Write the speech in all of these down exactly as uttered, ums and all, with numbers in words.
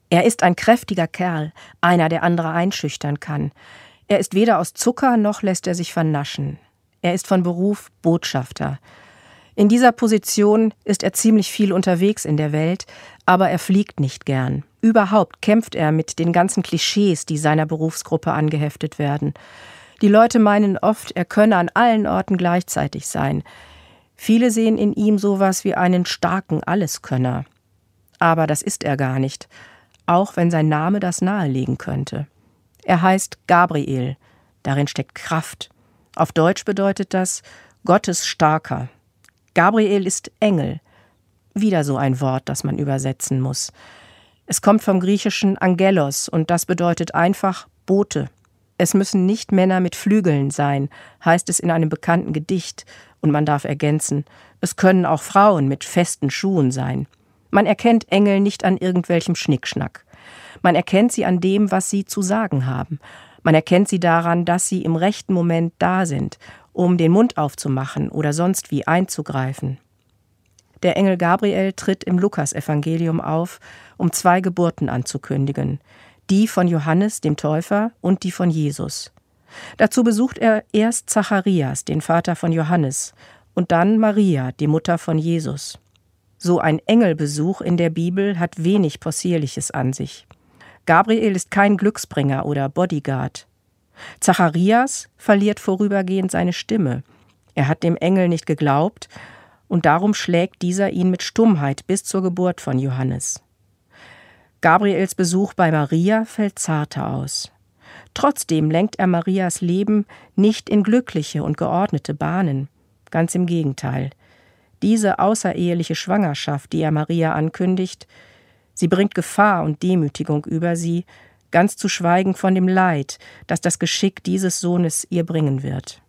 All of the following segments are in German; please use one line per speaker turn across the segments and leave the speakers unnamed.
Er ist ein kräftiger Kerl, einer, der andere einschüchtern kann. Er ist weder aus Zucker, noch lässt er sich vernaschen. Er ist von Beruf Botschafter. In dieser Position ist er ziemlich viel unterwegs in der Welt, aber er fliegt nicht gern. Überhaupt kämpft er mit den ganzen Klischees, die seiner Berufsgruppe angeheftet werden. Die Leute meinen oft, er könne an allen Orten gleichzeitig sein. Viele sehen in ihm sowas wie einen starken Alleskönner. Aber das ist er gar nicht, auch wenn sein Name das nahelegen könnte. Er heißt Gabriel, darin steckt Kraft. Auf Deutsch bedeutet das Gottes Starker. Gabriel ist Engel. Wieder so ein Wort, das man übersetzen muss. Es kommt vom griechischen Angelos und das bedeutet einfach Bote. Es müssen nicht Männer mit Flügeln sein, heißt es in einem bekannten Gedicht. Und man darf ergänzen, es können auch Frauen mit festen Schuhen sein. Man erkennt Engel nicht an irgendwelchem Schnickschnack. Man erkennt sie an dem, was sie zu sagen haben. Man erkennt sie daran, dass sie im rechten Moment da sind, um den Mund aufzumachen oder sonst wie einzugreifen. Der Engel Gabriel tritt im Lukasevangelium auf, um zwei Geburten anzukündigen. Die von Johannes, dem Täufer, und die von Jesus. Dazu besucht er erst Zacharias, den Vater von Johannes, und dann Maria, die Mutter von Jesus. So ein Engelbesuch in der Bibel hat wenig Possierliches an sich. Gabriel ist kein Glücksbringer oder Bodyguard. Zacharias verliert vorübergehend seine Stimme. Er hat dem Engel nicht geglaubt, und darum schlägt dieser ihn mit Stummheit bis zur Geburt von Johannes. Gabriels Besuch bei Maria fällt zarter aus. Trotzdem lenkt er Marias Leben nicht in glückliche und geordnete Bahnen. Ganz im Gegenteil. Diese außereheliche Schwangerschaft, die er Maria ankündigt, sie bringt Gefahr und Demütigung über sie, ganz zu schweigen von dem Leid, das das Geschick dieses Sohnes ihr bringen wird.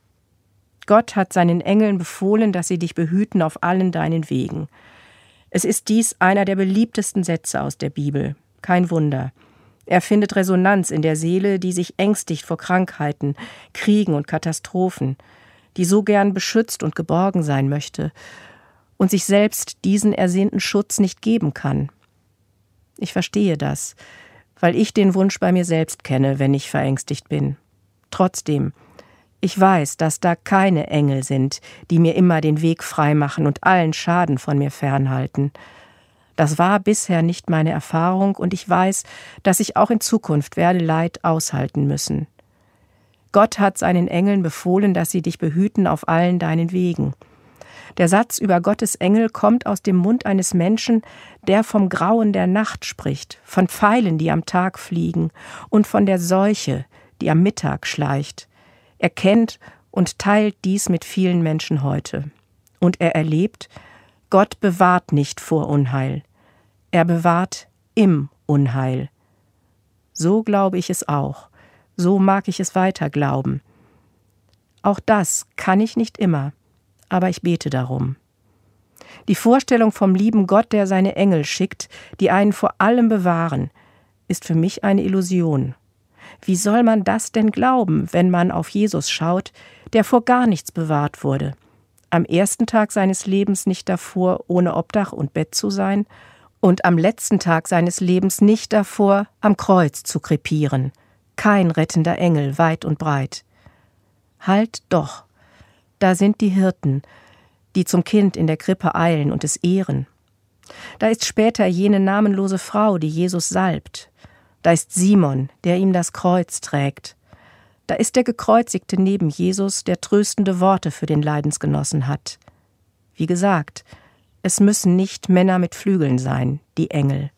Gott hat seinen Engeln befohlen, dass sie dich behüten auf allen deinen Wegen. Es ist dies einer der beliebtesten Sätze aus der Bibel. Kein Wunder. Er findet Resonanz in der Seele, die sich ängstigt vor Krankheiten, Kriegen und Katastrophen, die so gern beschützt und geborgen sein möchte und sich selbst diesen ersehnten Schutz nicht geben kann. Ich verstehe das, weil ich den Wunsch bei mir selbst kenne, wenn ich verängstigt bin. Trotzdem, ich weiß, dass da keine Engel sind, die mir immer den Weg freimachen und allen Schaden von mir fernhalten. Das war bisher nicht meine Erfahrung und ich weiß, dass ich auch in Zukunft werde Leid aushalten müssen. Gott hat seinen Engeln befohlen, dass sie dich behüten auf allen deinen Wegen. Der Satz über Gottes Engel kommt aus dem Mund eines Menschen, der vom Grauen der Nacht spricht, von Pfeilen, die am Tag fliegen und von der Seuche, die am Mittag schleicht. Er kennt und teilt dies mit vielen Menschen heute. Und er erlebt, Gott bewahrt nicht vor Unheil. Er bewahrt im Unheil. So glaube ich es auch. So mag ich es weiter glauben. Auch das kann ich nicht immer, aber ich bete darum. Die Vorstellung vom lieben Gott, der seine Engel schickt, die einen vor allem bewahren, ist für mich eine Illusion. Wie soll man das denn glauben, wenn man auf Jesus schaut, der vor gar nichts bewahrt wurde? Am ersten Tag seines Lebens nicht davor, ohne Obdach und Bett zu sein und am letzten Tag seines Lebens nicht davor, am Kreuz zu krepieren. Kein rettender Engel, weit und breit. Halt doch, da sind die Hirten, die zum Kind in der Krippe eilen und es ehren. Da ist später jene namenlose Frau, die Jesus salbt. Da ist Simon, der ihm das Kreuz trägt. Da ist der Gekreuzigte neben Jesus, der tröstende Worte für den Leidensgenossen hat. Wie gesagt, es müssen nicht Männer mit Flügeln sein, die Engel.